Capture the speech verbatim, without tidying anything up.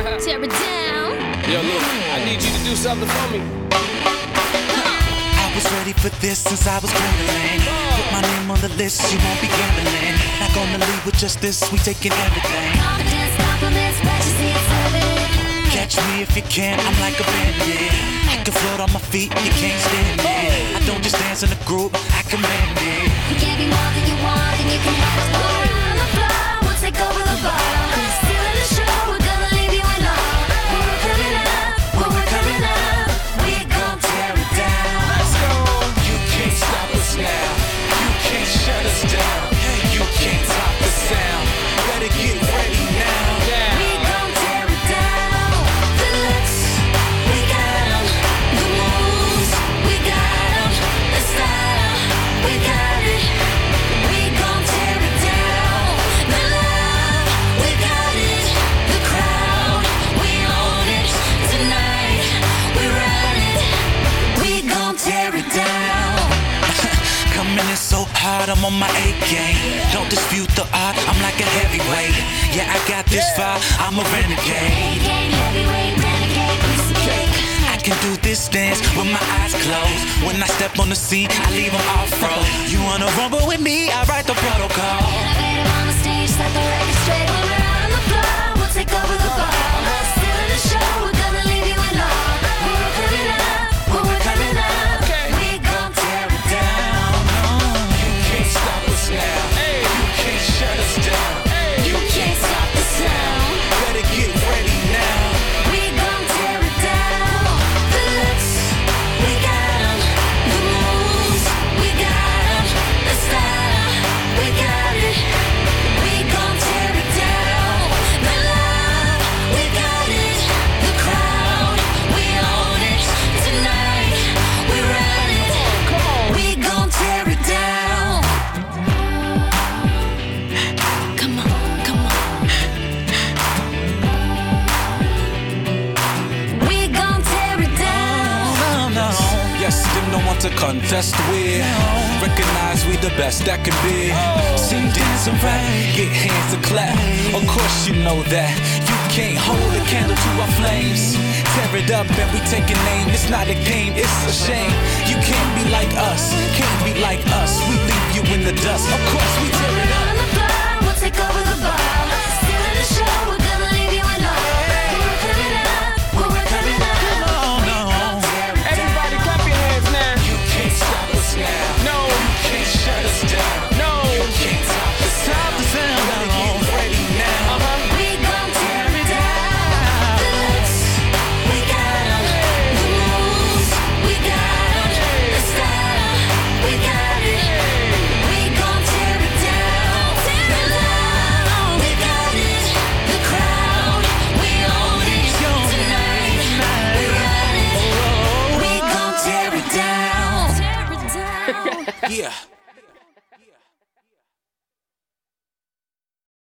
Tear it down. Yo, look, I need you to do something for me. I was ready for this since I was trembling. Put my name on the list, you won't be gambling. Not gonna leave with just this, we taking everything. Confidence, compliments, but you see it's evident. Catch me if you can, I'm like a bandit. I can float on my feet, you can't stand it. I don't just dance in a group, I command it. We give you more than you want, and you can have it. We're on the floor, we'll take over the bar. Still in the show, we're gonna leave you in awe. When we're coming up, when we're coming up, we gon' tear it down. Let's go. You can't stop us now, you can't shut us down. You can't top the sound, better get ready now. We gon' tear it down. The looks, we got 'em. The moves, we got 'em. The style, we got it. We gon' tear it down. The love, we got it. The crowd, we own it. Tonight, we run it. We gon' tear it down. Coming in so hard, I'm on my A game. Don't dispute the art, I'm like a heavyweight. Yeah, I got this far, I'm a renegade. Game heavyweight, renegade, piece of cake. I can do this dance with my eyes closed. When I step on the scene, I leave them all froze. You wanna rumble with me, I write the protocol. Innovative on the stage, set the record straight. When we're out on the floor, we'll take over the bar. Still in the show, we're gonna leave you in awe. When we're coming up, when we're coming up, we gon' tear it down. You can't stop us now, you can't shut us down. You can't stop the sound. Better get ready now. We gon' tear it down. The looks, we got 'em. The moves, we got 'em. The style, we got it. We gon' tear it down. The love, we got it. The crowd, we own it. Tonight, we run it. We gon' tear it down. Come on, come on. We gon' tear it down. No, no. Yes, them don't want to confess the weird. Recognize we the best that can be. Sing, dance, and rap, get hands to clap. Of course you know that. You can't hold a candle to our flames. Tear it up and we take a name. It's not a game, it's a shame. You can't be like us, can't be like us. We leave you in the dust. Of course we tear it up. On the floor, we'll take over the bar. Still in the show, we're gonna leave you in awe. When we're coming up, when we're coming up, Oh, no. Everybody clap your hands now. You can't stop us now, No, can't shut us down. no. Can't top the sound, the sound. better get ready now. Uh-huh. we gon' tear it down. The looks, we got 'em. The moves, we got 'em. The style, we got it. We gon' tear it down. The love, we got it. The crowd, we own it. Tonight, we run it. We gon' tear it down. Tear it down. Yeah.